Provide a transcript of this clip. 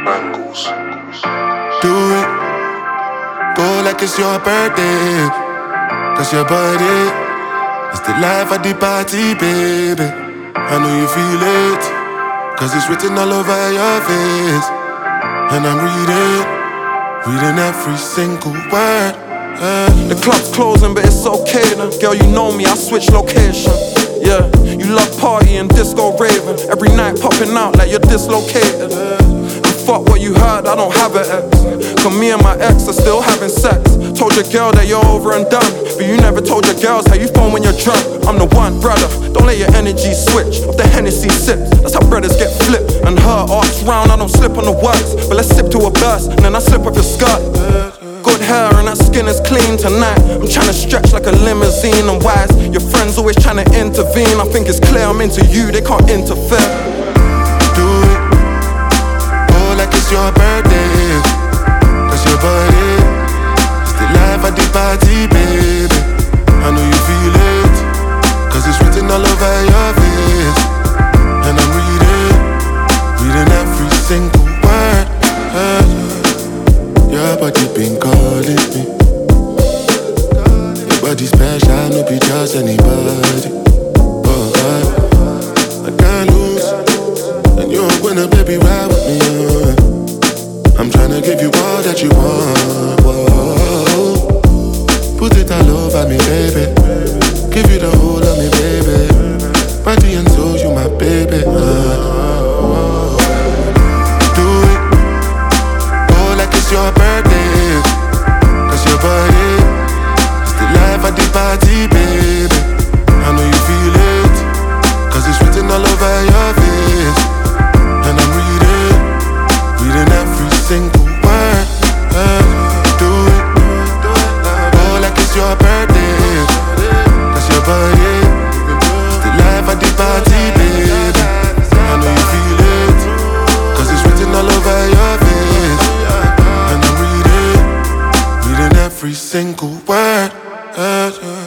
Do it, go like it's your birthday. Cause your body is the life of the party, baby. I know you feel it, cause it's written all over your face. And I'm reading every single word. The club's closing, but it's okay now. Girl, you know me, I switch location. Yeah, you love partying, disco raving. Every night popping out like you're dislocated. And fuck what you heard, I don't have an ex. Cause me and my ex are still having sex. Told your girl that you're over and done, but you never told your girls how you phone when you're drunk. I'm the one, brother, don't let your energy switch. Off the Hennessy sips, that's how brothers get flipped. And her arcs round, I don't slip on the words. But let's sip to a burst, and then I slip off your skirt. Good hair and that skin is clean tonight. I'm trying to stretch like a limousine and wise. Your friends always trying to intervene. I think it's clear I'm into you, they can't interfere. Do it, go like it's your birthday. Cause your body is the life of the party, baby. I know you feel it, cause it's written all over your face. And I'm reading every single word. Your body been calling me. Your body special, no be just anybody. Oh God, I can't lose. And you're a winner, baby, ride with me. I'm tryna give you all that you want. Whoa. Put it all over me, baby. Give you the whole of me, baby. Body and soul, you my baby. Your birthday, cause your body is the life of the party, baby. I know you feel it, cause it's written all over your face. And I'm reading every single word. Do it, go like it's your birthday. Cause your body is the life of the party, baby. I know you feel it, cause it's written all over your face. Every single word.